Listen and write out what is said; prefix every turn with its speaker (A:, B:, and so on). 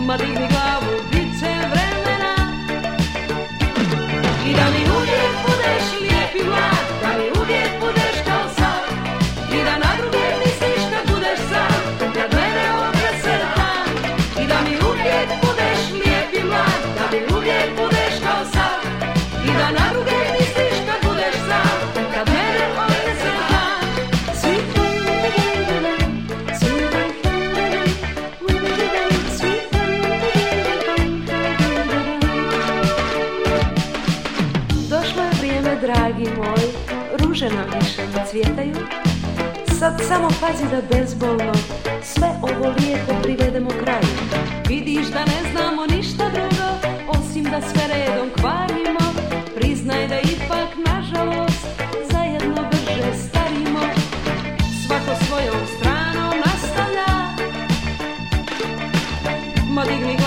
A: ma digni glavu, bit će vremena. I da mi uvijek budeš lijep i mlad, da mi uvijek budeš kao sad, i da na druge misliš kad budeš sam, kad mene odnese dan. I da mi uvijek budeš lijep i mlad, da mi uvijek budeš kao sad, i da na druge misliš kad budeš sam, kad mene odnese dan. Došlo je vrijeme, dragi moj, ruže nam više ne cvjetaju. Sad samo pazi da bezbolno sve ovo lijepo privedemo kraju. Vidiš da ne znamo ništa drugo, osim da sve redom kvarimo. Priznaj da ipak, nažalost, zajedno brže starimo. Svako svojom stranom nastavlja, ma digni